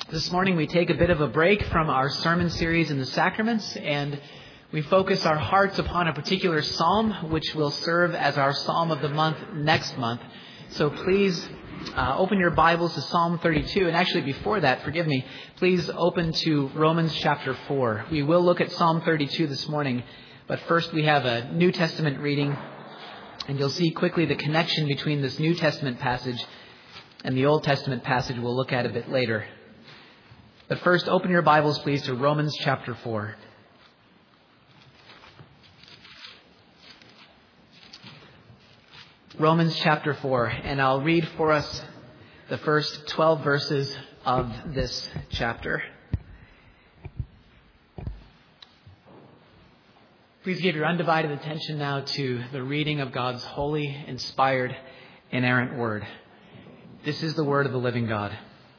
This morning we take a bit of a break from our sermon series in the sacraments, and we focus our hearts upon a particular psalm, which will serve as our psalm of the month next month. So please open your Bibles to Psalm 32. And actually before that, please open to Romans chapter 4. We will look at Psalm 32 this morning, but first we have a New Testament reading, and you'll see quickly the connection between this New Testament passage and the Old Testament passage we'll look at a bit later. But first, open your Bibles, please, to Romans chapter 4. Romans chapter 4, and I'll read for us the first 12 verses of this chapter. Please give your undivided attention now to the reading of God's holy, inspired, inerrant word. This is the word of the living God.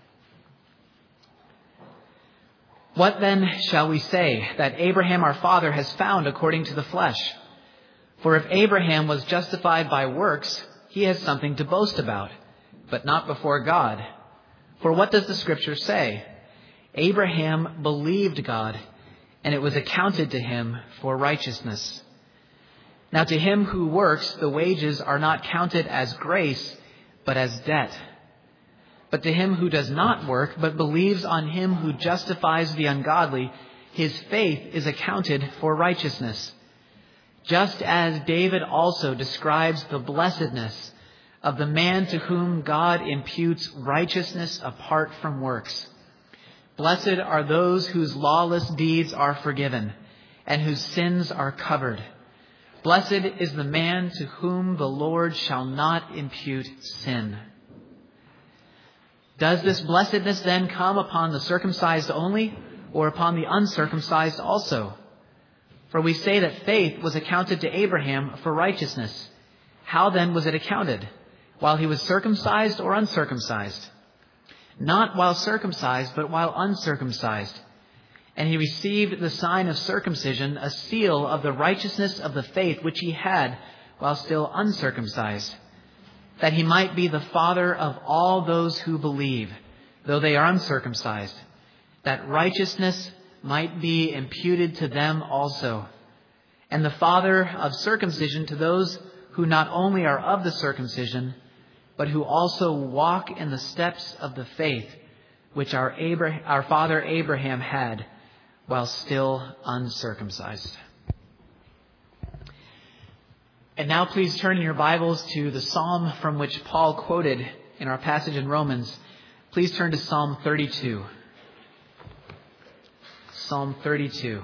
What then shall we say that Abraham our father has found according to the flesh? For if Abraham was justified by works, he has something to boast about, but not before God. For what does the Scripture say? Abraham believed God, and it was accounted to him for righteousness. Now to him who works, the wages are not counted as grace, but as debt. But to him who does not work, but believes on him who justifies the ungodly, his faith is accounted for righteousness. Just as David also describes the blessedness of the man to whom God imputes righteousness apart from works. Blessed are those whose lawless deeds are forgiven and whose sins are covered. Blessed is the man to whom the Lord shall not impute sin. Does this blessedness then come upon the circumcised only, or upon the uncircumcised also? For we say that faith was accounted to Abraham for righteousness. How then was it accounted? While he was circumcised or uncircumcised? Not while circumcised, but while uncircumcised. And he received the sign of circumcision, a seal of the righteousness of the faith which he had while still uncircumcised, that he might be the father of all those who believe, though they are uncircumcised, that righteousness might be imputed to them also, and the father of circumcision to those who not only are of the circumcision, but who also walk in the steps of the faith which our father Abraham had while still uncircumcised. And now please turn in your Bibles to the psalm from which Paul quoted in our passage in Romans. Please turn to Psalm 32. Psalm 32.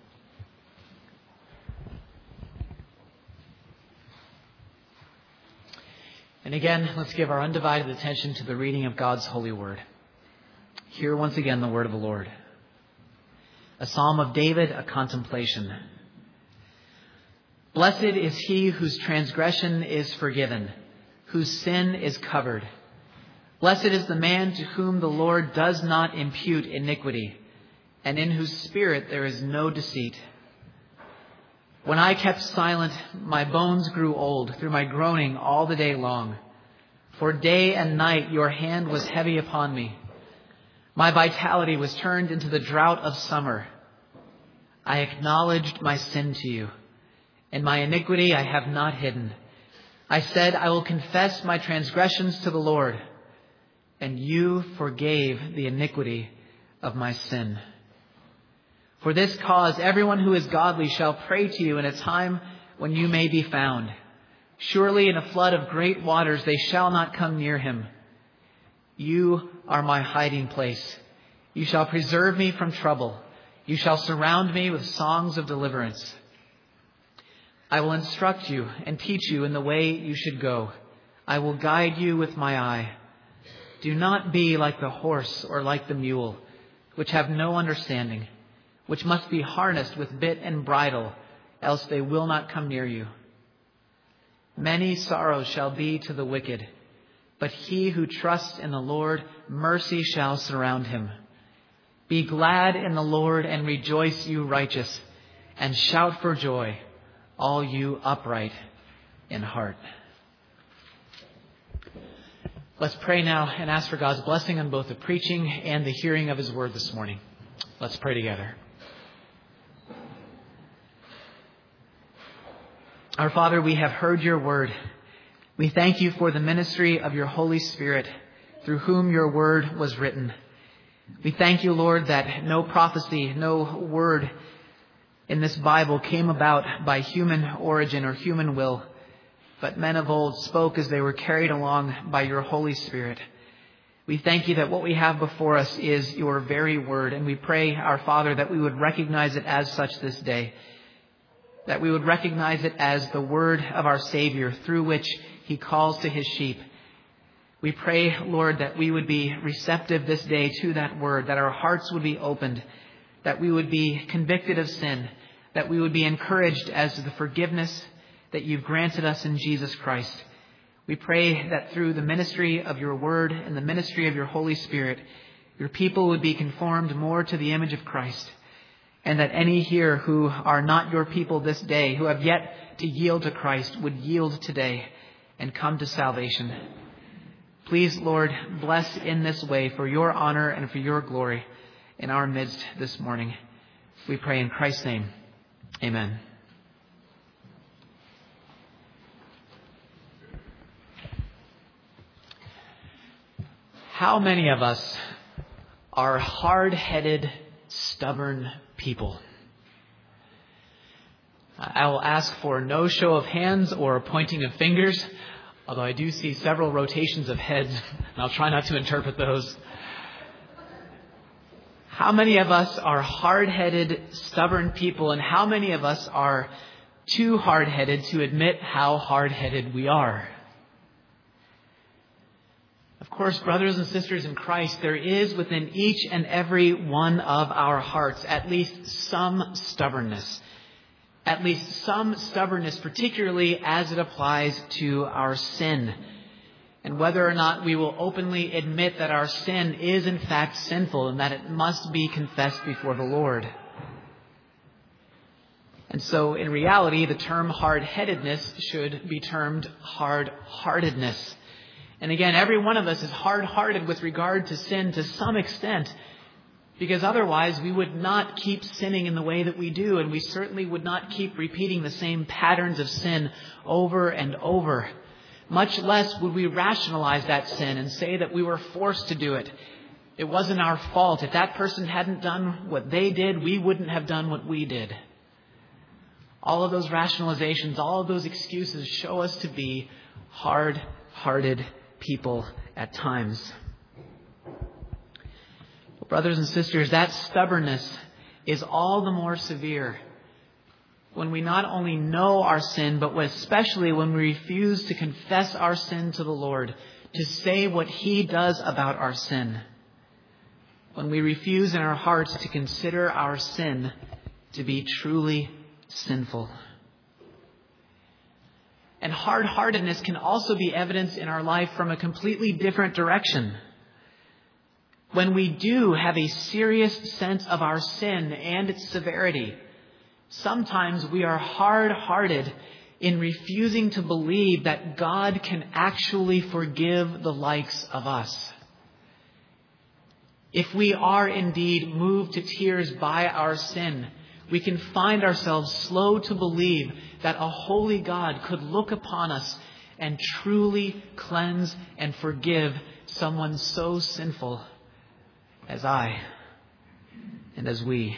And again, let's give our undivided attention to the reading of God's holy word. Hear once again the word of the Lord. A psalm of David, a contemplation. Blessed is he whose transgression is forgiven, whose sin is covered. Blessed is the man to whom the Lord does not impute iniquity, and in whose spirit there is no deceit. When I kept silent, my bones grew old through my groaning all the day long. For day and night your hand was heavy upon me. My vitality was turned into the drought of summer. I acknowledged my sin to you, and my iniquity I have not hidden. I said, I will confess my transgressions to the Lord, and you forgave the iniquity of my sin. For this cause, everyone who is godly shall pray to you in a time when you may be found. Surely in a flood of great waters they shall not come near him. You are my hiding place. You shall preserve me from trouble. You shall surround me with songs of deliverance. I will instruct you and teach you in the way you should go. I will guide you with my eye. Do not be like the horse or like the mule, which have no understanding, which must be harnessed with bit and bridle, else they will not come near you. Many sorrows shall be to the wicked, but he who trusts in the Lord, mercy shall surround him. Be glad in the Lord and rejoice, you righteous, and shout for joy, all you upright in heart. Let's pray now and ask for God's blessing on both the preaching and the hearing of His word this morning. Let's pray together. Our Father, we have heard your word. We thank you for the ministry of your Holy Spirit, through whom your word was written. We thank you, Lord, that no prophecy, no word in this Bible came about by human origin or human will, but men of old spoke as they were carried along by your Holy Spirit. We thank you that what we have before us is your very word, and we pray, our Father, that we would recognize it as such this day, that we would recognize it as the word of our Savior through which he calls to his sheep. We pray, Lord, that we would be receptive this day to that word, that our hearts would be opened, that we would be convicted of sin, that we would be encouraged as to the forgiveness that you've granted us in Jesus Christ. We pray that through the ministry of your word and the ministry of your Holy Spirit, your people would be conformed more to the image of Christ, and that any here who are not your people this day, who have yet to yield to Christ, would yield today and come to salvation. Please, Lord, bless in this way for your honor and for your glory in our midst this morning. We pray in Christ's name. Amen. How many of us are hard-headed, stubborn people? I will ask for no show of hands or pointing of fingers, although I do see several rotations of heads, and I'll try not to interpret those. How many of us are hard-headed, stubborn people, and how many of us are too hard-headed to admit how hard-headed we are? Of course, brothers and sisters in Christ, there is within each and every one of our hearts at least some stubbornness. At least some stubbornness, particularly as it applies to our sin. And whether or not we will openly admit that our sin is in fact sinful and that it must be confessed before the Lord. And so in reality, the term hard-headedness should be termed hard-heartedness. And again, every one of us is hard-hearted with regard to sin to some extent, because otherwise we would not keep sinning in the way that we do, and we certainly would not keep repeating the same patterns of sin over and over. Much less would we rationalize that sin and say that we were forced to do it. It wasn't our fault. If that person hadn't done what they did, we wouldn't have done what we did. All of those rationalizations, all of those excuses show us to be hard-hearted people at times. Brothers and sisters, that stubbornness is all the more severe when we not only know our sin, but especially when we refuse to confess our sin to the Lord, to say what He does about our sin. When we refuse in our hearts to consider our sin to be truly sinful. And hard-heartedness can also be evidenced in our life from a completely different direction. When we do have a serious sense of our sin and its severity, sometimes we are hard-hearted in refusing to believe that God can actually forgive the likes of us. If we are indeed moved to tears by our sin, we can find ourselves slow to believe that a holy God could look upon us and truly cleanse and forgive someone so sinful as I and as we.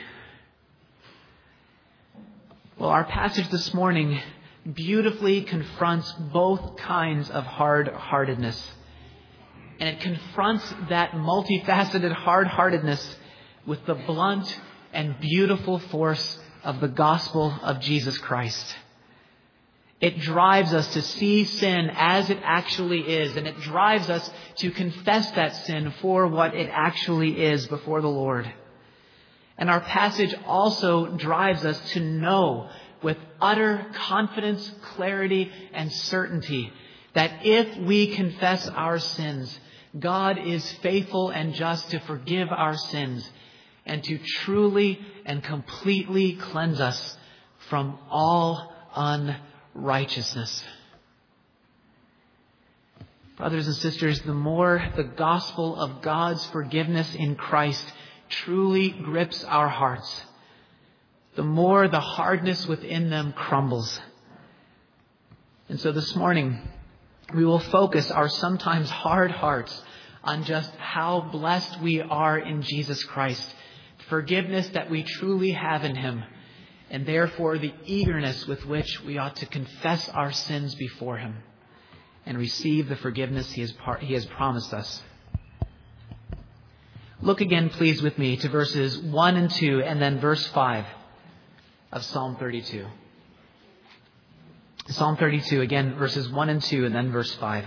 Well, our passage this morning beautifully confronts both kinds of hard-heartedness. And it confronts that multifaceted hard-heartedness with the blunt and beautiful force of the gospel of Jesus Christ. It drives us to see sin as it actually is, and it drives us to confess that sin for what it actually is before the Lord. And our passage also drives us to know with utter confidence, clarity, and certainty that if we confess our sins, God is faithful and just to forgive our sins and to truly and completely cleanse us from all unrighteousness. Brothers and sisters, the more the gospel of God's forgiveness in Christ truly grips our hearts, the more the hardness within them crumbles. And so this morning, we will focus our sometimes hard hearts on just how blessed we are in Jesus Christ, forgiveness that we truly have in Him, and therefore the eagerness with which we ought to confess our sins before Him and receive the forgiveness He has promised us. Look again, please, with me to verses 1 and 2 and then verse 5 of Psalm 32. Psalm 32, again, verses 1 and 2 and then verse 5.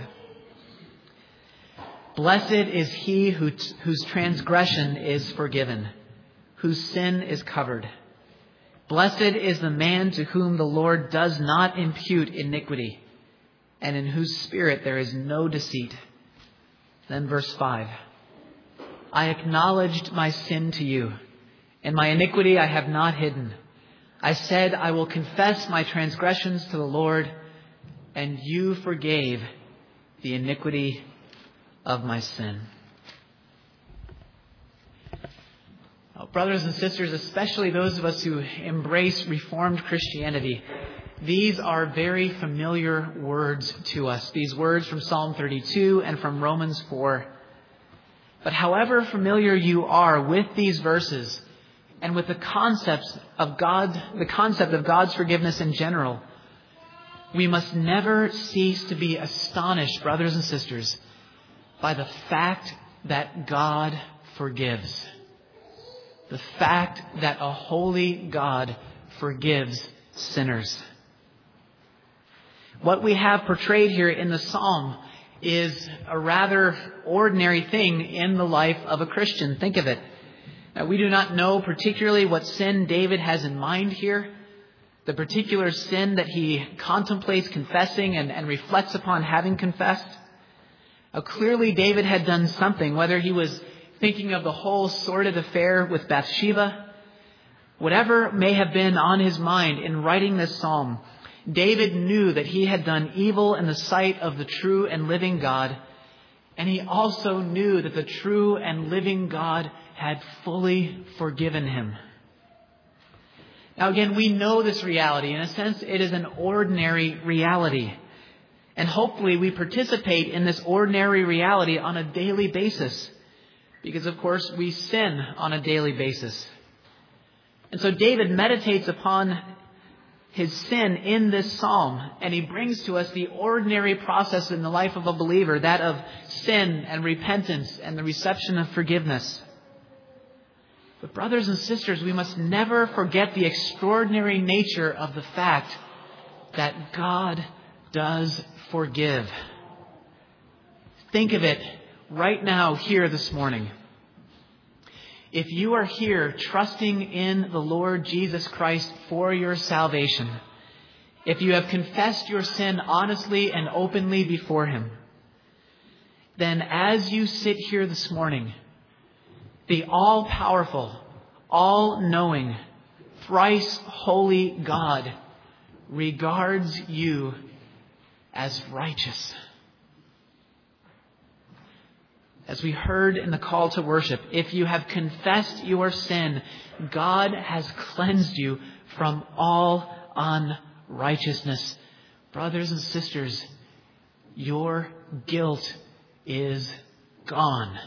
Blessed is he whose transgression is forgiven, whose sin is covered. Blessed is the man to whom the Lord does not impute iniquity, and in whose spirit there is no deceit. Then verse 5. I acknowledged my sin to you, and my iniquity I have not hidden. I said, I will confess my transgressions to the Lord, and you forgave the iniquity of my sin. Brothers and sisters, especially those of us who embrace Reformed Christianity, these are very familiar words to us. These words from Psalm 32 and from Romans 4. But however familiar you are with these verses and with the concept of God's forgiveness in general, we must never cease to be astonished, brothers and sisters, by the fact that God forgives. The fact that a holy God forgives sinners. What we have portrayed here in the psalm is a rather ordinary thing in the life of a Christian. Think of it. Now, we do not know particularly what sin David has in mind here, the particular sin that he contemplates confessing and reflects upon having confessed. Clearly, David had done something, whether he was thinking of the whole sordid affair with Bathsheba, whatever may have been on his mind in writing this psalm, David knew that he had done evil in the sight of the true and living God, and he also knew that the true and living God had fully forgiven him. Now again, we know this reality. In a sense, it is an ordinary reality. And hopefully we participate in this ordinary reality on a daily basis. Because, of course, we sin on a daily basis. And so David meditates upon his sin in this psalm, and he brings to us the ordinary process in the life of a believer, that of sin and repentance and the reception of forgiveness. But brothers and sisters, we must never forget the extraordinary nature of the fact that God does forgive. Think of it right now, here this morning. If you are here trusting in the Lord Jesus Christ for your salvation, if you have confessed your sin honestly and openly before Him, then as you sit here this morning, the all-powerful, all-knowing, thrice holy God regards you as righteous. As we heard in the call to worship, if you have confessed your sin, God has cleansed you from all unrighteousness. Brothers and sisters, your guilt is gone.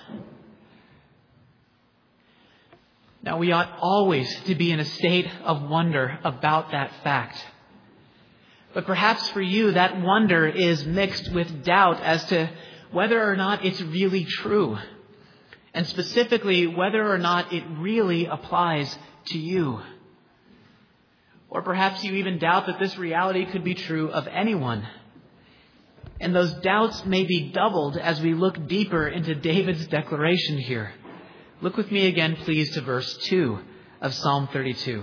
Now, we ought always to be in a state of wonder about that fact. But perhaps for you, that wonder is mixed with doubt as to whether or not it's really true, and specifically whether or not it really applies to you. Or perhaps you even doubt that this reality could be true of anyone. And those doubts may be doubled as we look deeper into David's declaration here. Look with me again, please, to verse 2 of Psalm 32.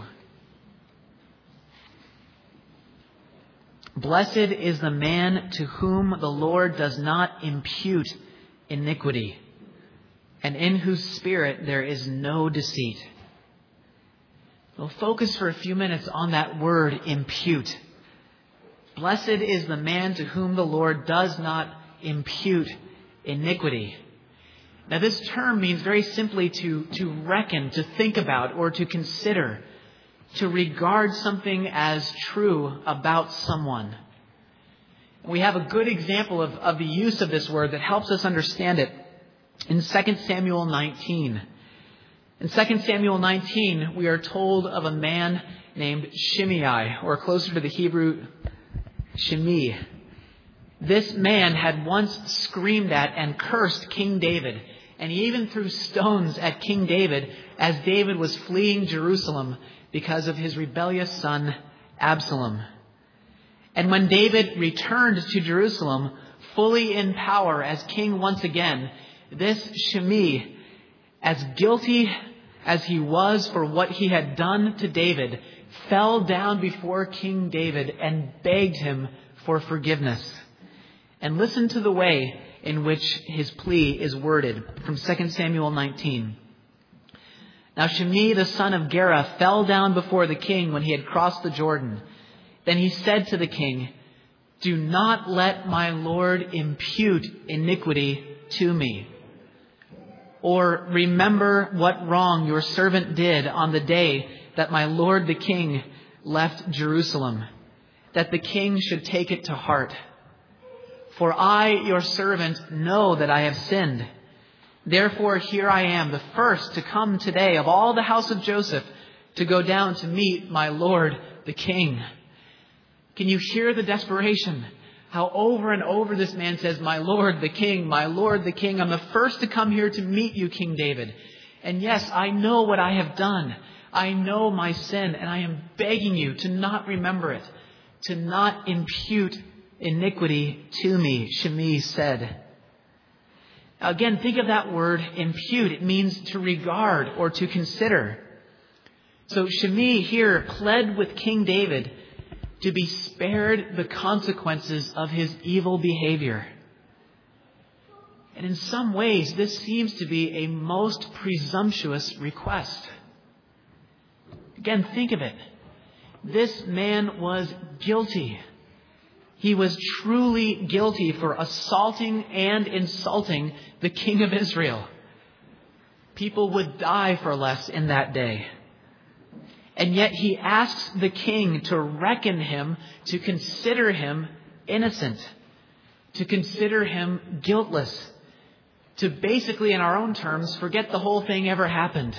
Blessed is the man to whom the Lord does not impute iniquity, and in whose spirit there is no deceit. We'll focus for a few minutes on that word, impute. Blessed is the man to whom the Lord does not impute iniquity. Now, this term means very simply to reckon, to think about, or to consider, to regard something as true about someone. We have a good example of the use of this word that helps us understand it in 2 Samuel 19. In 2 Samuel 19, we are told of a man named Shimei, or closer to the Hebrew, Shimei. This man had once screamed at and cursed King David, and he even threw stones at King David as David was fleeing Jerusalem because of his rebellious son, Absalom. And when David returned to Jerusalem, fully in power as king once again, this Shimei, as guilty as he was for what he had done to David, fell down before King David and begged him for forgiveness. And listen to the way in which his plea is worded from 2 Samuel 19. Now Shimei the son of Gera fell down before the king when he had crossed the Jordan. Then he said to the king, "Do not let my lord impute iniquity to me. Or remember what wrong your servant did on the day that my lord the king left Jerusalem, that the king should take it to heart. For I, your servant, know that I have sinned. Therefore here I am, the first to come today of all the house of Joseph, to go down to meet my lord the king." Can you hear the desperation? How over and over this man says, "My lord the king, my lord the king, I'm the first to come here to meet you, King David. And yes, I know what I have done. I know my sin, and I am begging you to not remember it, to not impute iniquity to me," Shimei said. Now again, think of that word impute. It means to regard or to consider. So Shimei here pled with King David to be spared the consequences of his evil behavior. And in some ways, this seems to be a most presumptuous request. Again, think of it. This man was guilty. He was truly guilty for assaulting and insulting the king of Israel. People would die for less in that day. And yet he asks the king to reckon him, to consider him innocent, to consider him guiltless, to basically, in our own terms, forget the whole thing ever happened.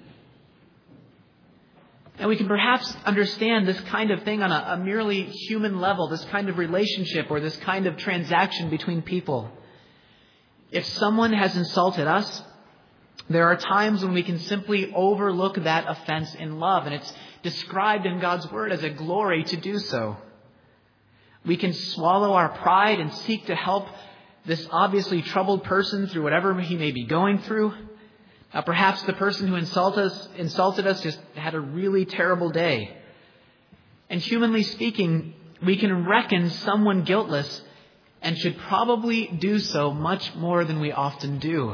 And we can perhaps understand this kind of thing on a merely human level, this kind of relationship or this kind of transaction between people. If someone has insulted us, there are times when we can simply overlook that offense in love, and it's described in God's word as a glory to do so. We can swallow our pride and seek to help this obviously troubled person through whatever he may be going through. Perhaps the person who insulted us just had a really terrible day. And humanly speaking, we can reckon someone guiltless and should probably do so much more than we often do.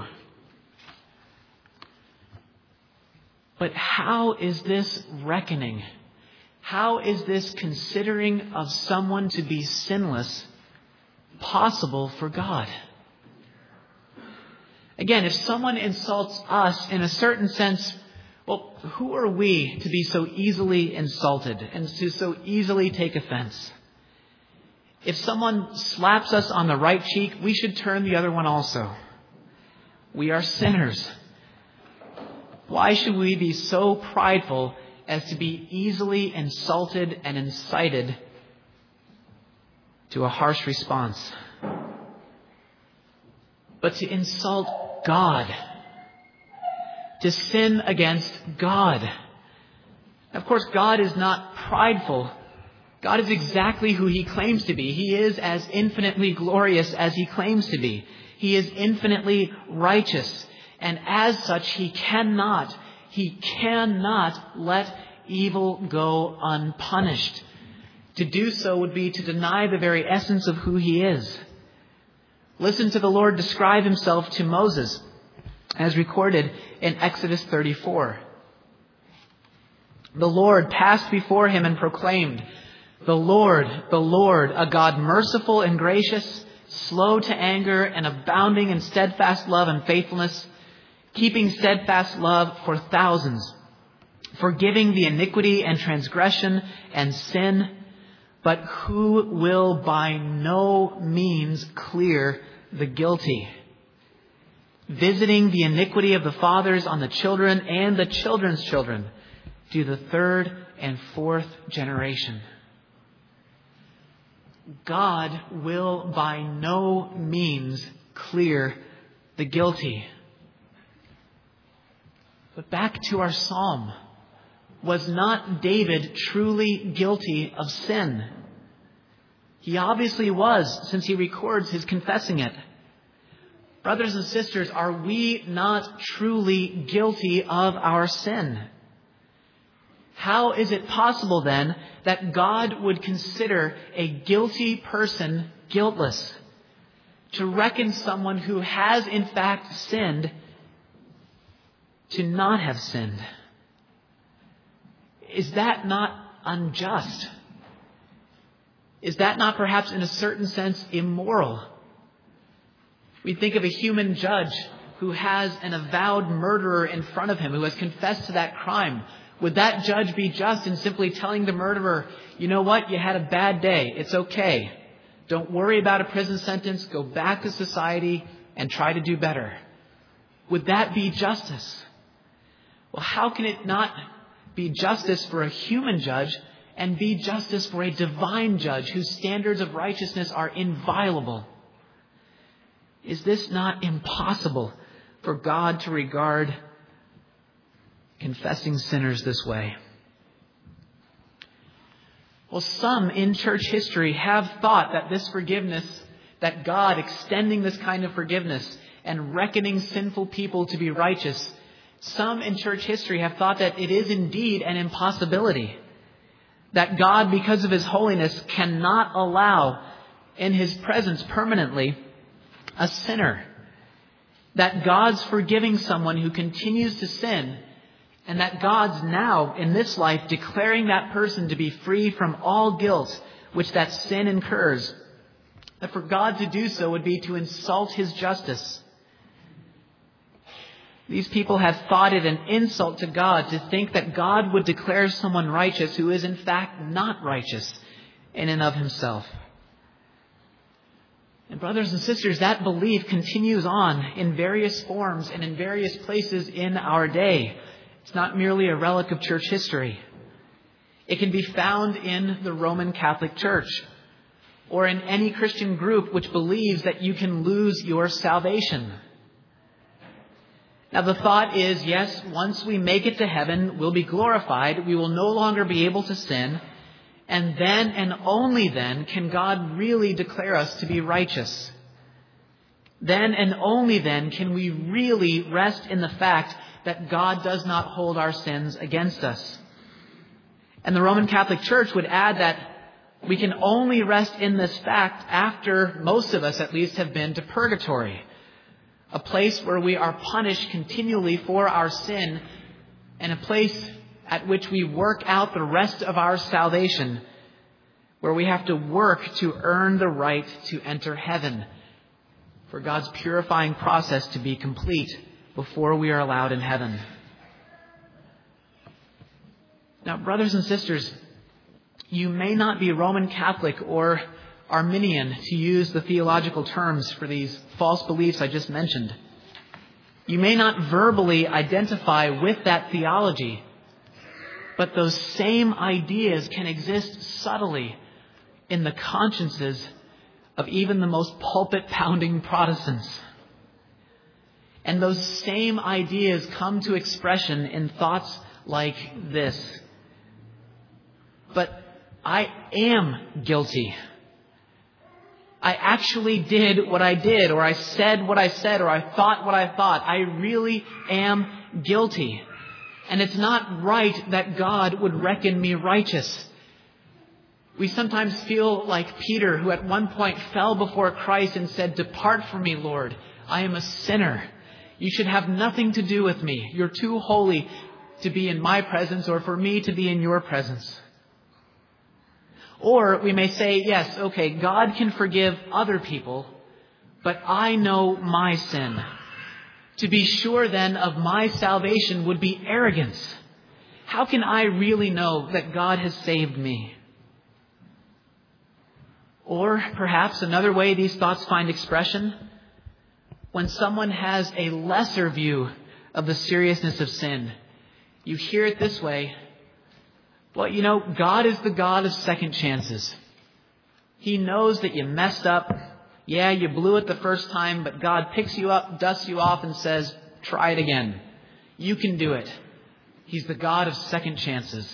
But how is this reckoning? How is this considering of someone to be sinless possible for God? Again, if someone insults us in a certain sense, well, who are we to be so easily insulted and to so easily take offense? If someone slaps us on the right cheek, we should turn the other one also. We are sinners. Why should we be so prideful as to be easily insulted and incited to a harsh response? But to insult God, to sin against God. Of course, God is not prideful. God is exactly who He claims to be. He is as infinitely glorious as He claims to be. He is infinitely righteous. And as such, He cannot let evil go unpunished. To do so would be to deny the very essence of who He is. Listen to the Lord describe Himself to Moses, as recorded in Exodus 34. The Lord passed before him and proclaimed, the Lord, a God merciful and gracious, slow to anger and abounding in steadfast love and faithfulness, keeping steadfast love for thousands, forgiving the iniquity and transgression and sin, but who will by no means clear the guilty, visiting the iniquity of the fathers on the children and the children's children to the third and fourth generation. God will by no means clear the guilty. But back to our psalm. Was not David truly guilty of sin? He obviously was, since he records his confessing it. Brothers and sisters, are we not truly guilty of our sin? How is it possible then that God would consider a guilty person guiltless, to reckon someone who has in fact sinned to not have sinned? Is that not unjust? Is that not perhaps in a certain sense immoral? We think of a human judge who has an avowed murderer in front of him, who has confessed to that crime. Would that judge be just in simply telling the murderer, you know what, you had a bad day, it's okay. Don't worry about a prison sentence, go back to society and try to do better? Would that be justice? Well, how can it not be justice for a human judge and be justice for a divine judge whose standards of righteousness are inviolable? Is this not impossible for God to regard confessing sinners this way? Well, some in church history have thought that this forgiveness, that God extending this kind of forgiveness and reckoning sinful people to be righteous, some in church history have thought that it is indeed an impossibility. That God, because of His holiness, cannot allow in His presence permanently a sinner. That God's forgiving someone who continues to sin, and that God's now, in this life, declaring that person to be free from all guilt which that sin incurs. That for God to do so would be to insult His justice. These people have thought it an insult to God to think that God would declare someone righteous who is in fact not righteous in and of himself. And brothers and sisters, that belief continues on in various forms and in various places in our day. It's not merely a relic of church history. It can be found in the Roman Catholic Church or in any Christian group which believes that you can lose your salvation. Now the thought is, yes, once we make it to heaven, we'll be glorified. We will no longer be able to sin. And then and only then can God really declare us to be righteous. Then and only then can we really rest in the fact that God does not hold our sins against us. And the Roman Catholic Church would add that we can only rest in this fact after most of us at least have been to purgatory. A place where we are punished continually for our sin, and a place at which we work out the rest of our salvation, where we have to work to earn the right to enter heaven, for God's purifying process to be complete before we are allowed in heaven. Now, brothers and sisters, you may not be Roman Catholic or Arminian, to use the theological terms for these false beliefs I just mentioned. You may not verbally identify with that theology, but those same ideas can exist subtly in the consciences of even the most pulpit-pounding Protestants. And those same ideas come to expression in thoughts like this: but I am guilty. I actually did what I did, or I said what I said, or I thought what I thought. I really am guilty. And it's not right that God would reckon me righteous. We sometimes feel like Peter, who at one point fell before Christ and said, "Depart from me, Lord. I am a sinner. You should have nothing to do with me. You're too holy to be in my presence or for me to be in your presence." Or we may say, yes, okay, God can forgive other people, but I know my sin. To be sure then of my salvation would be arrogance. How can I really know that God has saved me? Or perhaps another way these thoughts find expression, when someone has a lesser view of the seriousness of sin, you hear it this way: well, God is the God of second chances. He knows that you messed up. Yeah, you blew it the first time, but God picks you up, dusts you off, and says, try it again. You can do it. He's the God of second chances.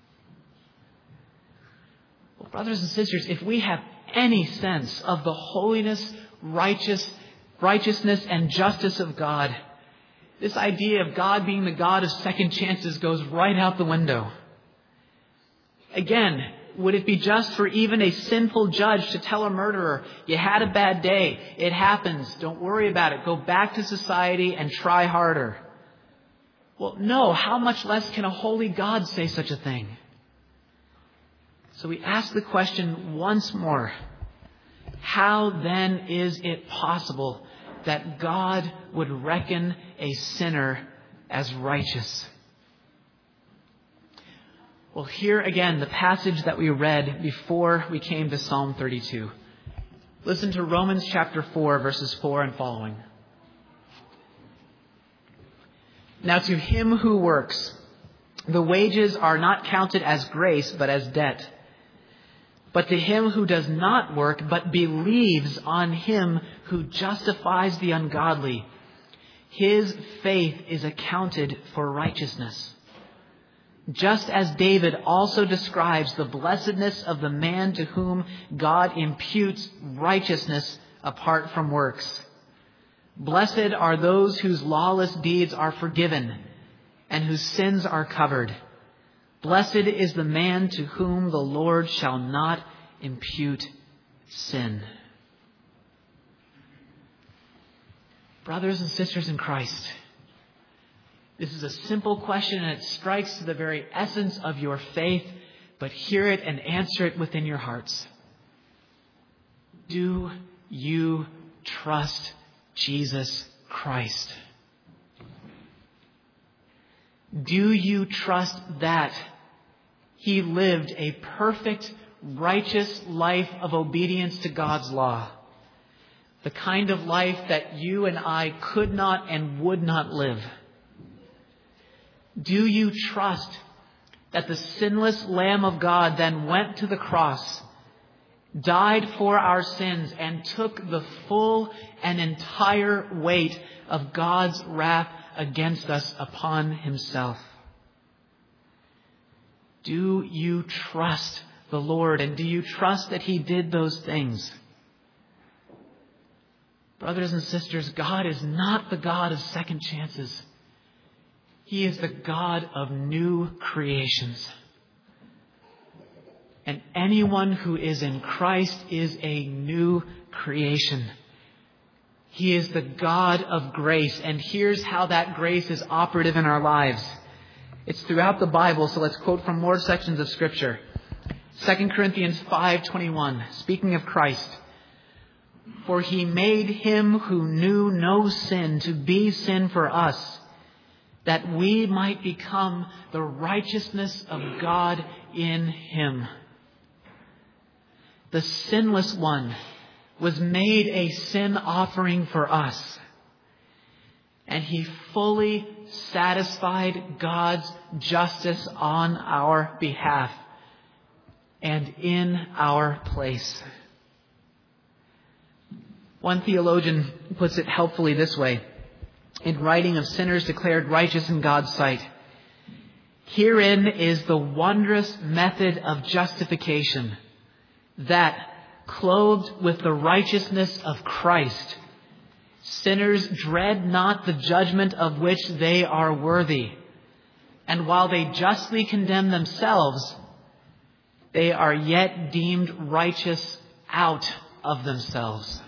Well, brothers and sisters, if we have any sense of the holiness, righteousness, and justice of God, this idea of God being the God of second chances goes right out the window. Again, would it be just for even a sinful judge to tell a murderer, you had a bad day, it happens, don't worry about it, go back to society and try harder? Well, no, how much less can a holy God say such a thing? So we ask the question once more, how then is it possible that God would reckon a sinner as righteous? Well, here again, the passage that we read before we came to Psalm 32. Listen to Romans chapter 4, verses 4 and following. Now to him who works, the wages are not counted as grace, but as debt. But to him who does not work, but believes on him who justifies the ungodly, his faith is accounted for righteousness. Just as David also describes the blessedness of the man to whom God imputes righteousness apart from works. Blessed are those whose lawless deeds are forgiven and whose sins are covered. Blessed is the man to whom the Lord shall not impute sin. Brothers and sisters in Christ, this is a simple question and it strikes to the very essence of your faith, but hear it and answer it within your hearts. Do you trust Jesus Christ? Do you trust that He lived a perfect, righteous life of obedience to God's law? The kind of life that you and I could not and would not live. Do you trust that the sinless Lamb of God then went to the cross, died for our sins, and took the full and entire weight of God's wrath against us upon Himself? Do you trust the Lord, and do you trust that He did those things? Brothers and sisters, God is not the God of second chances. He is the God of new creations. And anyone who is in Christ is a new creation. He is the God of grace. And here's how that grace is operative in our lives. It's throughout the Bible, so let's quote from more sections of Scripture. 2 Corinthians 5:21, speaking of Christ. For He made Him who knew no sin to be sin for us, that we might become the righteousness of God in Him. The sinless one was made a sin offering for us. And He fully satisfied God's justice on our behalf and in our place. One theologian puts it helpfully this way, in writing of sinners declared righteous in God's sight. Herein is the wondrous method of justification, that, clothed with the righteousness of Christ, sinners dread not the judgment of which they are worthy, and while they justly condemn themselves, they are yet deemed righteous out of themselves.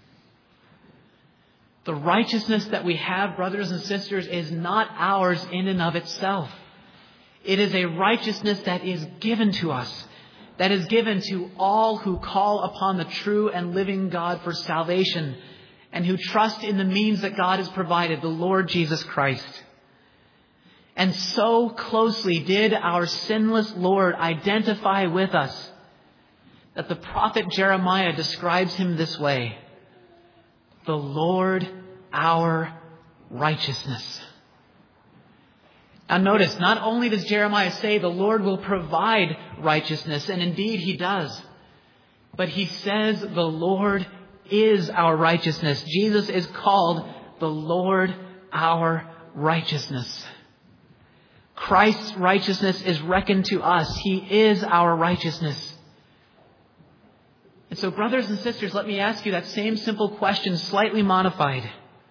The righteousness that we have, brothers and sisters, is not ours in and of itself. It is a righteousness that is given to us, that is given to all who call upon the true and living God for salvation and who trust in the means that God has provided, the Lord Jesus Christ. And so closely did our sinless Lord identify with us that the prophet Jeremiah describes him this way: the Lord our righteousness. Now notice, not only does Jeremiah say the Lord will provide righteousness, and indeed he does, but he says the Lord is our righteousness. Jesus is called the Lord our righteousness. Christ's righteousness is reckoned to us. He is our righteousness. And so, brothers and sisters, let me ask you that same simple question, slightly modified.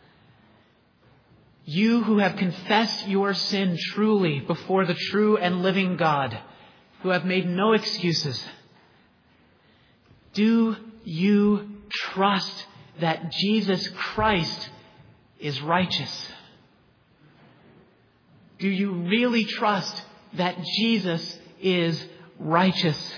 You who have confessed your sin truly before the true and living God, who have made no excuses, do you trust that Jesus Christ is righteous? Do you really trust that Jesus is righteous?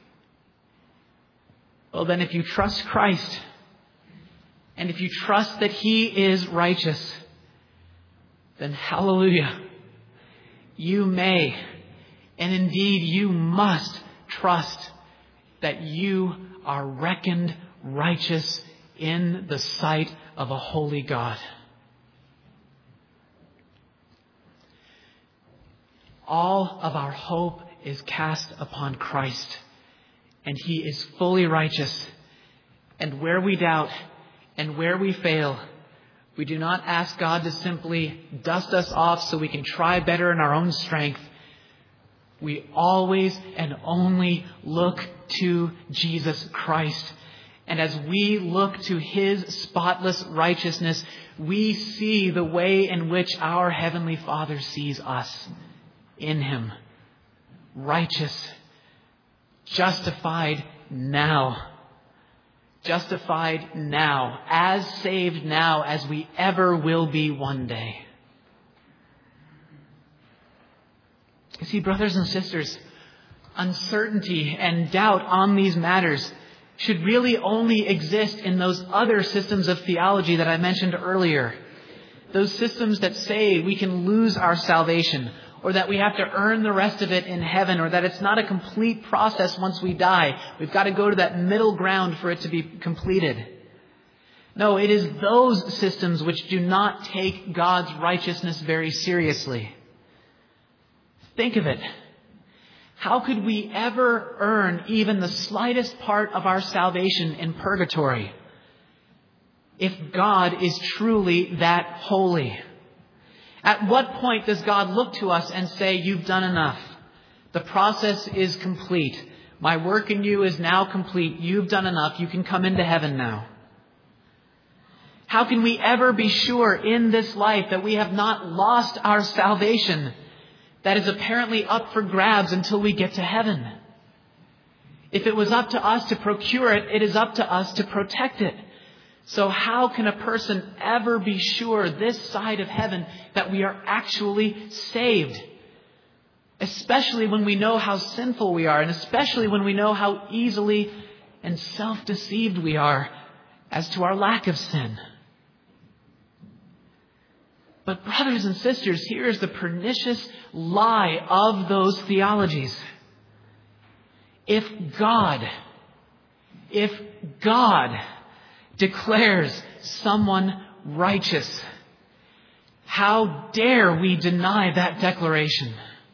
Well, then, if you trust Christ, and if you trust that He is righteous, then hallelujah, you may, and indeed you must trust that you are reckoned righteous in the sight of a holy God. All of our hope is cast upon Christ, and He is fully righteous. And where we doubt and where we fail, we do not ask God to simply dust us off so we can try better in our own strength. We always and only look to Jesus Christ. And as we look to His spotless righteousness, we see the way in which our Heavenly Father sees us in Him. Righteous. Justified now. Justified now. As saved now as we ever will be one day. You see, brothers and sisters, uncertainty and doubt on these matters should really only exist in those other systems of theology that I mentioned earlier. Those systems that say we can lose our salvation, or that we have to earn the rest of it in heaven, or that it's not a complete process once we die. We've got to go to that middle ground for it to be completed. No, it is those systems which do not take God's righteousness very seriously. Think of it. How could we ever earn even the slightest part of our salvation in purgatory if God is truly that holy? At what point does God look to us and say, you've done enough? The process is complete. My work in you is now complete. You've done enough. You can come into heaven now. How can we ever be sure in this life that we have not lost our salvation that is apparently up for grabs until we get to heaven? If it was up to us to procure it, it is up to us to protect it. So how can a person ever be sure this side of heaven that we are actually saved? Especially when we know how sinful we are, and especially when we know how easily and self-deceived we are as to our lack of sin. But brothers and sisters, here is the pernicious lie of those theologies. If God declares someone righteous, how dare we deny that declaration?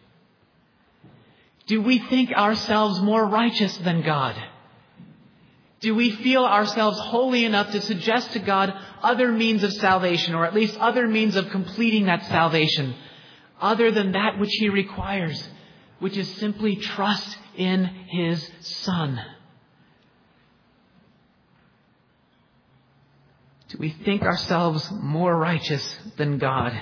Do we think ourselves more righteous than God? Do we feel ourselves holy enough to suggest to God other means of salvation, or at least other means of completing that salvation, other than that which He requires, which is simply trust in His Son? Do we think ourselves more righteous than God?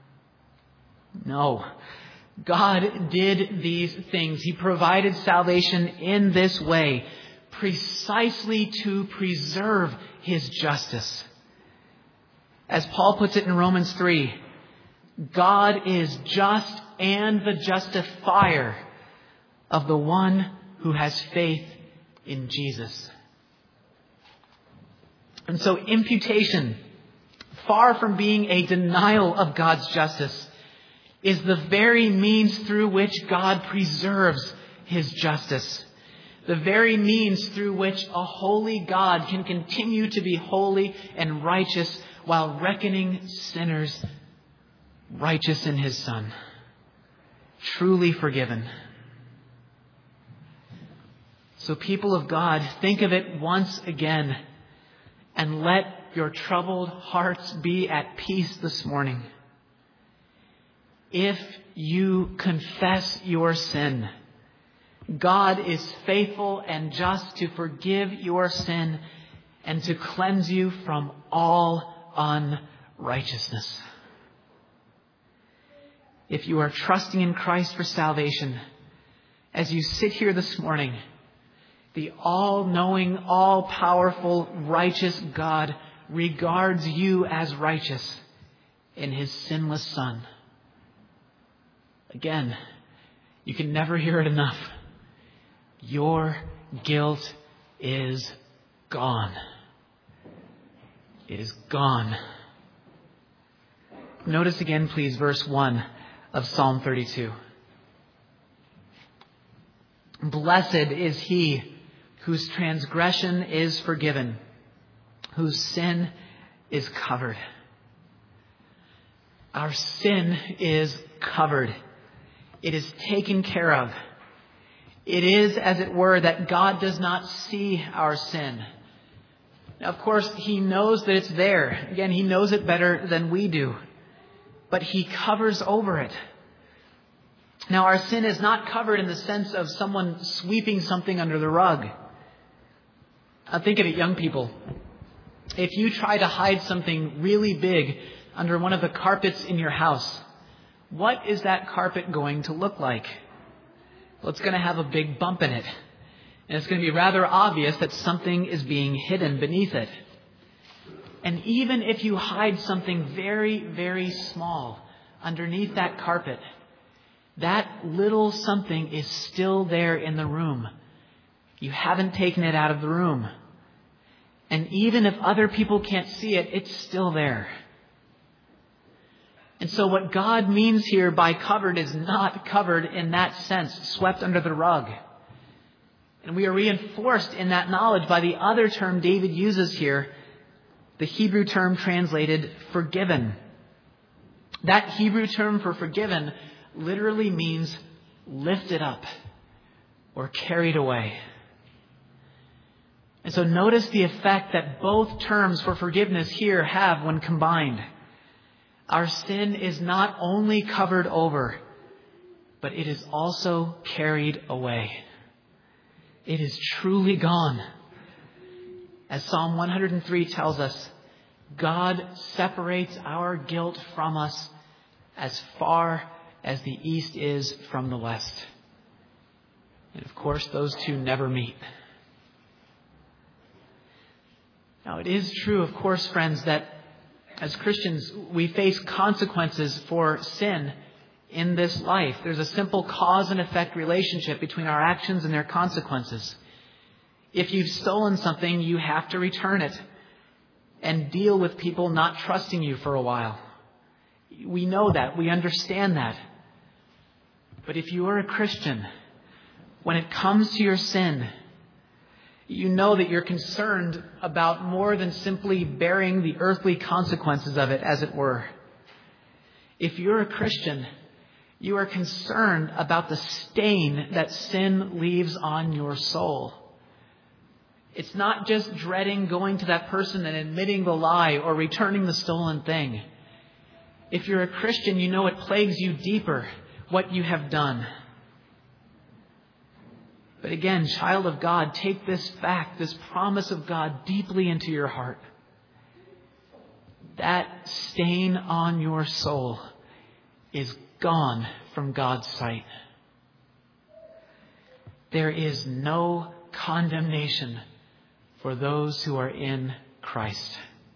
No. God did these things. He provided salvation in this way precisely to preserve His justice. As Paul puts it in Romans 3, God is just and the justifier of the one who has faith in Jesus. And so imputation, far from being a denial of God's justice, is the very means through which God preserves his justice. The very means through which a holy God can continue to be holy and righteous while reckoning sinners righteous in his Son, truly forgiven. So people of God, think of it once again and let your troubled hearts be at peace this morning. If you confess your sin, God is faithful and just to forgive your sin and to cleanse you from all unrighteousness. If you are trusting in Christ for salvation, as you sit here this morning, the all-knowing, all-powerful, righteous God regards you as righteous in his sinless Son. Again, you can never hear it enough. Your guilt is gone. It is gone. Notice again, please, verse 1 of Psalm 32. Blessed is he whose transgression is forgiven, whose sin is covered. Our sin is covered. It is taken care of. It is, as it were, that God does not see our sin. Now, of course, he knows that it's there. Again, he knows it better than we do. But he covers over it. Now, our sin is not covered in the sense of someone sweeping something under the rug. Think of it, young people. If you try to hide something really big under one of the carpets in your house, what is that carpet going to look like? Well, it's going to have a big bump in it. And it's going to be rather obvious that something is being hidden beneath it. And even if you hide something very, very small underneath that carpet, that little something is still there in the room. You haven't taken it out of the room. And even if other people can't see it, it's still there. And so what God means here by covered is not covered in that sense, swept under the rug. And we are reinforced in that knowledge by the other term David uses here, the Hebrew term translated forgiven. That Hebrew term for forgiven literally means lifted up or carried away. And so notice the effect that both terms for forgiveness here have when combined. Our sin is not only covered over, but it is also carried away. It is truly gone. As Psalm 103 tells us, God separates our guilt from us as far as the east is from the west. And of course, those two never meet. Now, it is true, of course, friends, that as Christians, we face consequences for sin in this life. There's a simple cause and effect relationship between our actions and their consequences. If you've stolen something, you have to return it and deal with people not trusting you for a while. We know that. We understand that. But if you are a Christian, when it comes to your sin, you know that you're concerned about more than simply bearing the earthly consequences of it, as it were. If you're a Christian, you are concerned about the stain that sin leaves on your soul. It's not just dreading going to that person and admitting the lie or returning the stolen thing. If you're a Christian, you know it plagues you deeper what you have done. But again, child of God, take this fact, this promise of God deeply into your heart. That stain on your soul is gone from God's sight. There is no condemnation for those who are in Christ.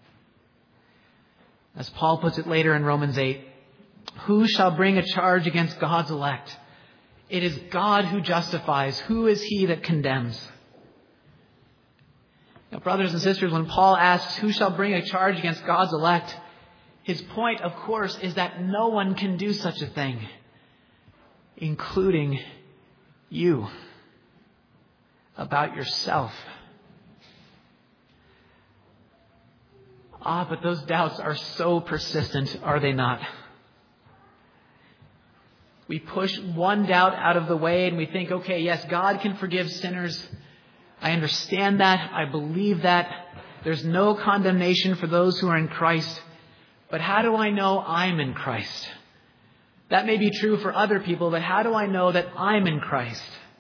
As Paul puts it later in Romans 8, who shall bring a charge against God's elect? It is God who justifies. Who is he that condemns? Now, brothers and sisters, when Paul asks, who shall bring a charge against God's elect? His point, of course, is that no one can do such a thing, including you, about yourself. But those doubts are so persistent, are they not? We push one doubt out of the way and we think, okay, yes, God can forgive sinners. I understand that. I believe that. There's no condemnation for those who are in Christ. But how do I know I'm in Christ? That may be true for other people, but how do I know that I'm in Christ?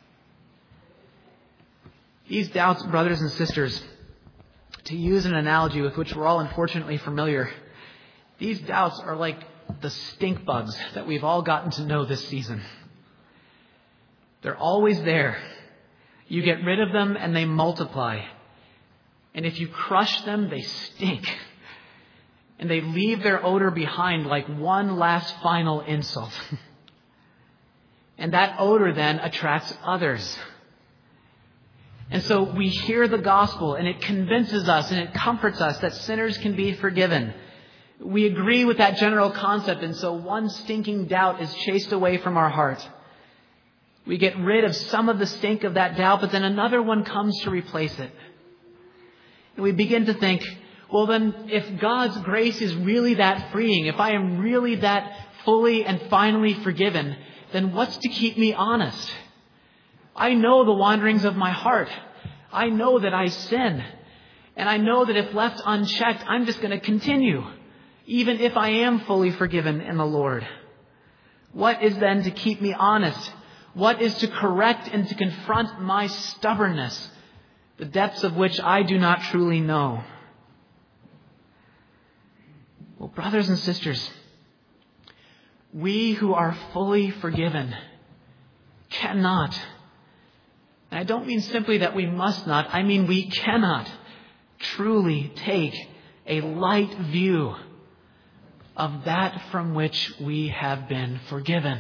These doubts, brothers and sisters, to use an analogy with which we're all unfortunately familiar, these doubts are like the stink bugs that we've all gotten to know this season. They're always there. You get rid of them and they multiply. And if you crush them, they stink. And they leave their odor behind like one last final insult. And that odor then attracts others. And so we hear the gospel and it convinces us and it comforts us that sinners can be forgiven. We agree with that general concept, and so one stinking doubt is chased away from our heart. We get rid of some of the stink of that doubt, but then another one comes to replace it. And we begin to think, well then, if God's grace is really that freeing, if I am really that fully and finally forgiven, then what's to keep me honest? I know the wanderings of my heart. I know that I sin. And I know that if left unchecked, I'm just going to continue, even if I am fully forgiven in the Lord. What is then to keep me honest? What is to correct and to confront my stubbornness, the depths of which I do not truly know? Well, brothers and sisters, we who are fully forgiven cannot, and I don't mean simply that we must not, I mean we cannot truly take a light view of that from which we have been forgiven.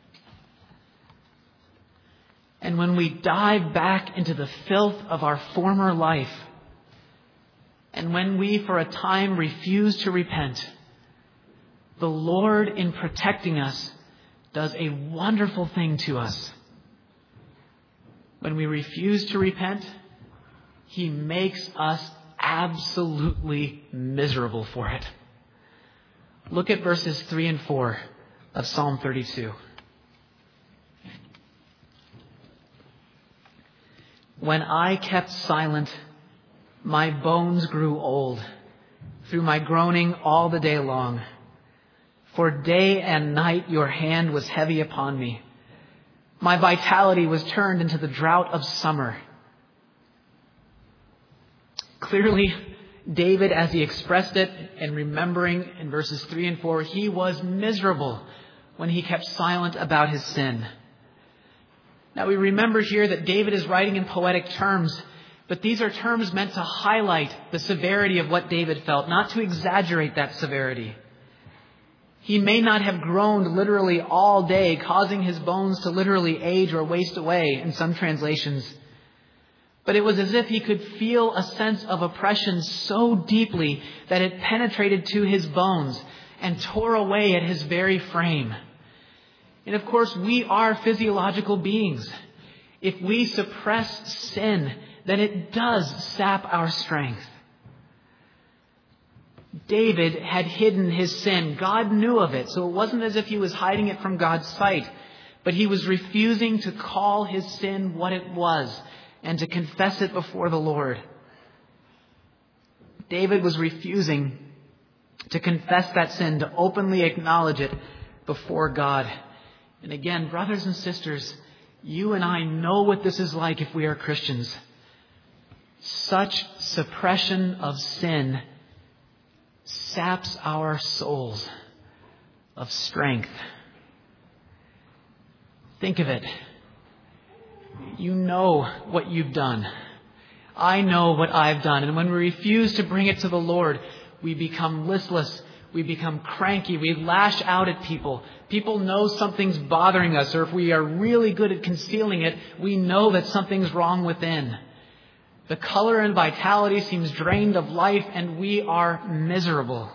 And when we dive back into the filth of our former life, and when we for a time refuse to repent, the Lord, in protecting us, does a wonderful thing to us. When we refuse to repent, He makes us absolutely miserable for it. Look at verses 3 and 4 of Psalm 32. When I kept silent, my bones grew old through my groaning all the day long. For day and night your hand was heavy upon me. My vitality was turned into the drought of summer. Clearly, David, as he expressed it and remembering in verses 3 and 4, he was miserable when he kept silent about his sin. Now we remember here that David is writing in poetic terms, but these are terms meant to highlight the severity of what David felt, not to exaggerate that severity. He may not have groaned literally all day, causing his bones to literally age or waste away in some translations. But it was as if he could feel a sense of oppression so deeply that it penetrated to his bones and tore away at his very frame. And of course, we are physiological beings. If we suppress sin, then it does sap our strength. David had hidden his sin. God knew of it, so it wasn't as if he was hiding it from God's sight, but he was refusing to call his sin what it was and to confess it before the Lord. David was refusing to confess that sin, to openly acknowledge it before God. And again, brothers and sisters, you and I know what this is like if we are Christians. Such suppression of sin saps our souls of strength. Think of it. You know what you've done. I know what I've done. And when we refuse to bring it to the Lord, we become listless. We become cranky. We lash out at people. People know something's bothering us, or if we are really good at concealing it, we know that something's wrong within. The color and vitality seems drained of life, and we are miserable.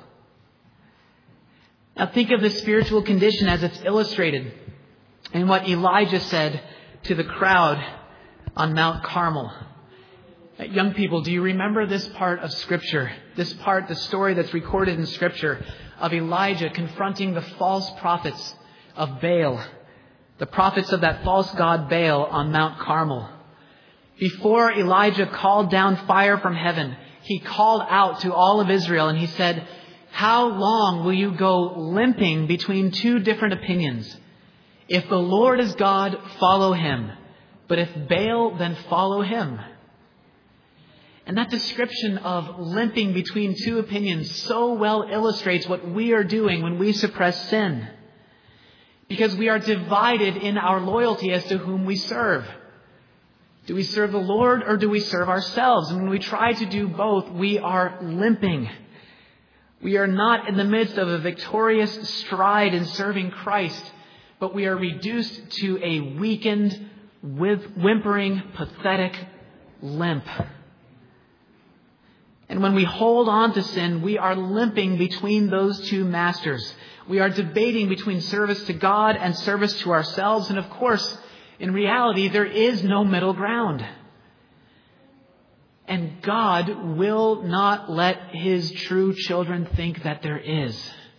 Now think of the spiritual condition as it's illustrated in what Elijah said to the crowd on Mount Carmel. Young people, do you remember this part of Scripture? This part, the story that's recorded in Scripture of Elijah confronting the false prophets of Baal, the prophets of that false god Baal on Mount Carmel. Before Elijah called down fire from heaven, he called out to all of Israel and he said, "How long will you go limping between two different opinions? If the Lord is God, follow him. But if Baal, then follow him." And that description of limping between two opinions so well illustrates what we are doing when we suppress sin. Because we are divided in our loyalty as to whom we serve. Do we serve the Lord or do we serve ourselves? And when we try to do both, we are limping. We are not in the midst of a victorious stride in serving Christ, but we are reduced to a weakened, whimpering, pathetic limp. And when we hold on to sin, we are limping between those two masters. We are debating between service to God and service to ourselves. And of course, in reality, there is no middle ground. And God will not let his true children think that there is.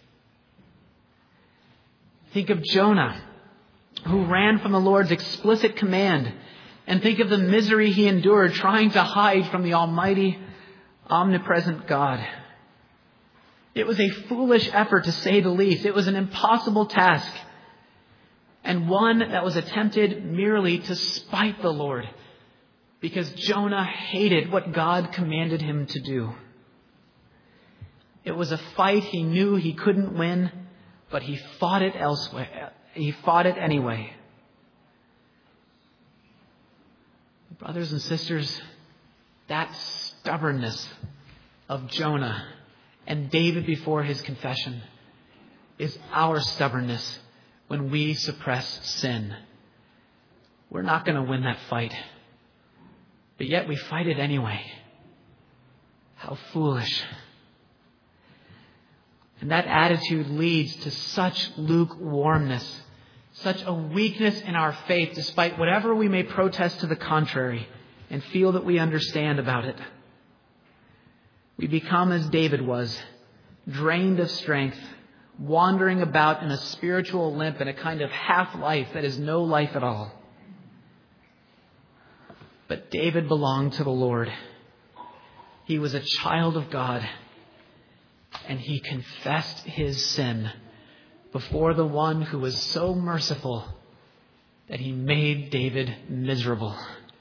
Think of Jonah, who ran from the Lord's explicit command. And think of the misery he endured trying to hide from the almighty, omnipresent God. It was a foolish effort, to say the least. It was an impossible task. And one that was attempted merely to spite the Lord, because Jonah hated what God commanded him to do. It was a fight he knew he couldn't win, but he fought it elsewhere. He fought it anyway. Brothers and sisters, that stubbornness of Jonah and David before his confession is our stubbornness when we suppress sin. We're not going to win that fight, but yet we fight it anyway. How foolish. And that attitude leads to such lukewarmness, such a weakness in our faith, despite whatever we may protest to the contrary and feel that we understand about it. We become as David was, drained of strength, wandering about in a spiritual limp and a kind of half-life that is no life at all. But David belonged to the Lord. He was a child of God, and he confessed his sin before the one who was so merciful that he made David miserable.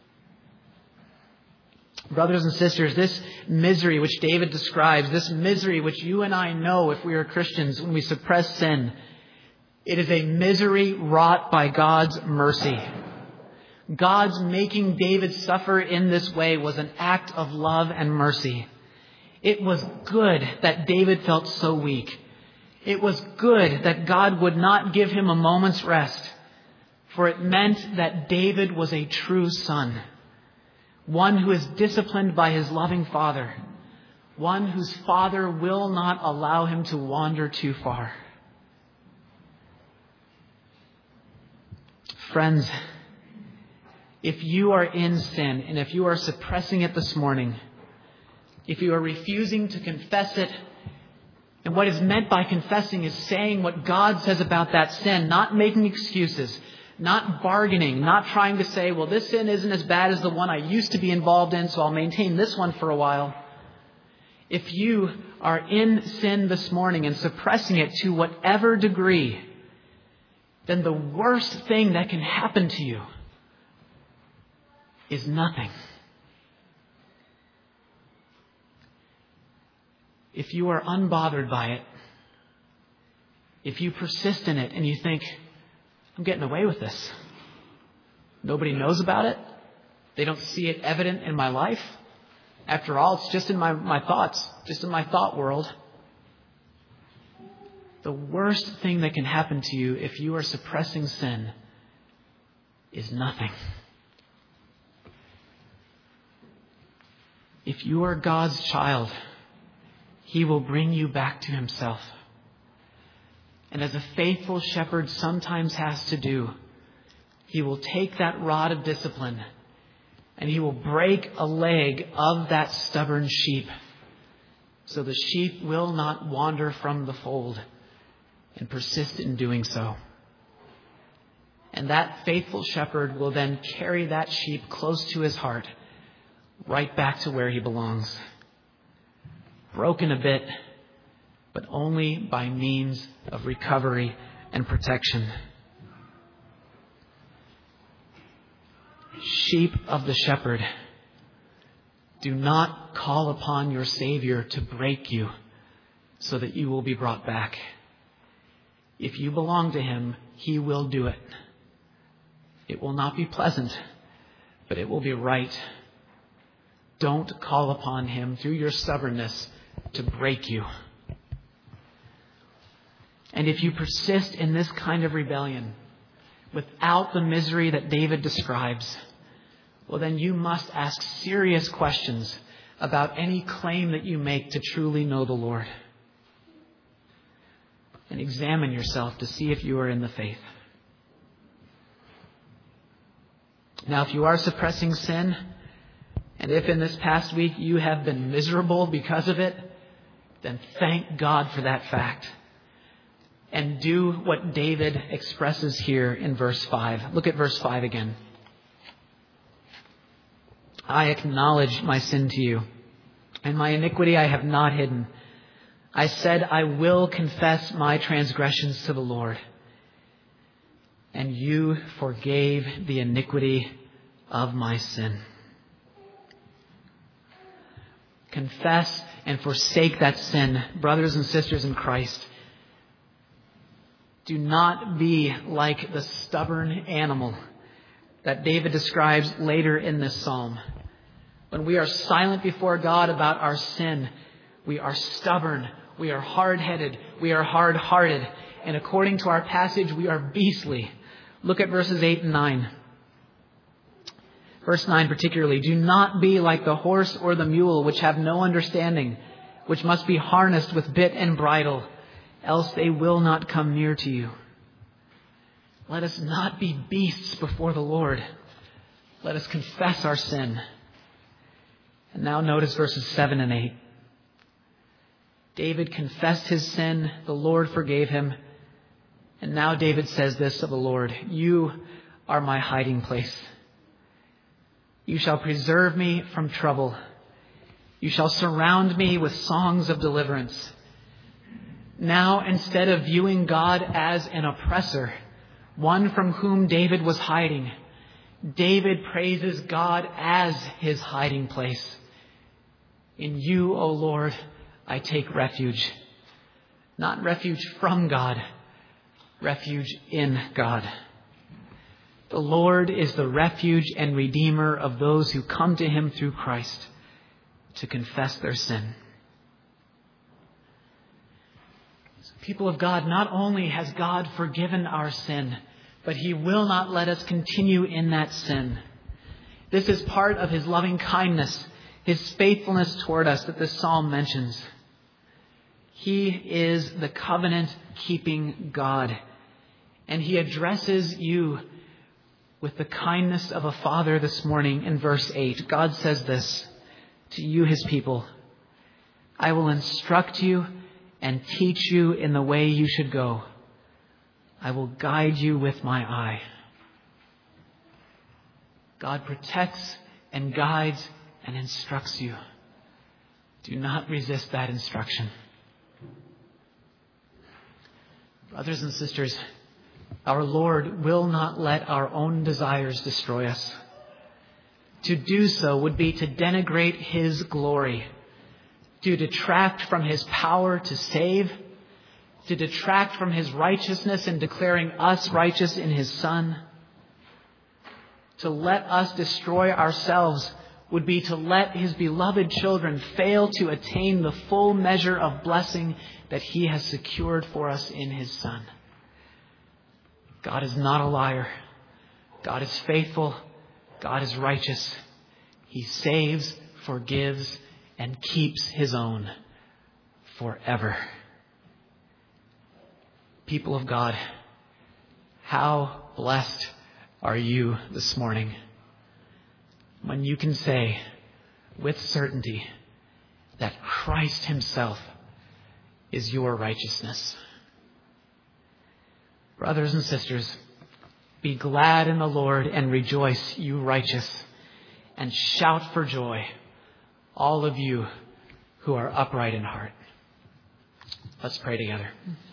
Brothers and sisters, this misery which David describes, this misery which you and I know if we are Christians when we suppress sin, it is a misery wrought by God's mercy. God's making David suffer in this way was an act of love and mercy. It was good that David felt so weak. It was good that God would not give him a moment's rest, for it meant that David was a true son. One who is disciplined by his loving father. One whose father will not allow him to wander too far. Friends, if you are in sin and if you are suppressing it this morning, if you are refusing to confess it, and what is meant by confessing is saying what God says about that sin, not making excuses, not bargaining, not trying to say, well, this sin isn't as bad as the one I used to be involved in, so I'll maintain this one for a while. If you are in sin this morning and suppressing it to whatever degree, then the worst thing that can happen to you is nothing. If you are unbothered by it, if you persist in it and you think, I'm getting away with this. Nobody knows about it. They don't see it evident in my life. After all, it's just in my thoughts, just in my thought world. The worst thing that can happen to you if you are suppressing sin is nothing. If you are God's child, He will bring you back to Himself. And as a faithful shepherd sometimes has to do, He will take that rod of discipline and He will break a leg of that stubborn sheep, so the sheep will not wander from the fold and persist in doing so. And that faithful shepherd will then carry that sheep close to His heart, right back to where he belongs. Broken a bit, but only by means of recovery and protection. Sheep of the shepherd, do not call upon your Savior to break you so that you will be brought back. If you belong to Him, He will do it. It will not be pleasant, but it will be right. Don't call upon Him through your stubbornness to break you. And if you persist in this kind of rebellion without the misery that David describes, well, then you must ask serious questions about any claim that you make to truly know the Lord. And examine yourself to see if you are in the faith. Now, if you are suppressing sin, and if in this past week you have been miserable because of it, then thank God for that fact. And do what David expresses here in verse 5. Look at verse 5 again. I acknowledge my sin to you, and my iniquity I have not hidden. I said, I will confess my transgressions to the Lord. And you forgave the iniquity of my sin. Confess and forsake that sin, brothers and sisters in Christ. Do not be like the stubborn animal that David describes later in this psalm. When we are silent before God about our sin, we are stubborn, we are hard-headed, we are hard-hearted, and according to our passage, we are beastly. Look at verses 8 and 9. Verse 9 particularly, do not be like the horse or the mule, which have no understanding, which must be harnessed with bit and bridle, else they will not come near to you. Let us not be beasts before the Lord. Let us confess our sin. And now notice verses 7 and 8. David confessed his sin. The Lord forgave him. And now David says this of the Lord, you are my hiding place. You shall preserve me from trouble. You shall surround me with songs of deliverance. Now, instead of viewing God as an oppressor, one from whom David was hiding, David praises God as his hiding place. In you, O Lord, I take refuge. Not refuge from God, refuge in God. The Lord is the refuge and redeemer of those who come to Him through Christ to confess their sin. People of God, not only has God forgiven our sin, but He will not let us continue in that sin. This is part of His loving kindness, His faithfulness toward us that this psalm mentions. He is the covenant-keeping God, and He addresses you with the kindness of a father this morning in verse 8. God says this to you, His people, I will instruct you and teach you in the way you should go. I will guide you with my eye. God protects and guides and instructs you. Do not resist that instruction. Brothers and sisters, our Lord will not let our own desires destroy us. To do so would be to denigrate His glory, to detract from His power to save, to detract from His righteousness in declaring us righteous in His Son. To let us destroy ourselves would be to let His beloved children fail to attain the full measure of blessing that He has secured for us in His Son. God is not a liar. God is faithful. God is righteous. He saves forgives and keeps his own forever. People of God, how blessed are you this morning when you can say with certainty that Christ himself is your righteousness. Brothers and sisters, be glad in the Lord and rejoice, you righteous, and shout for joy, all of you who are upright in heart. Let's pray together.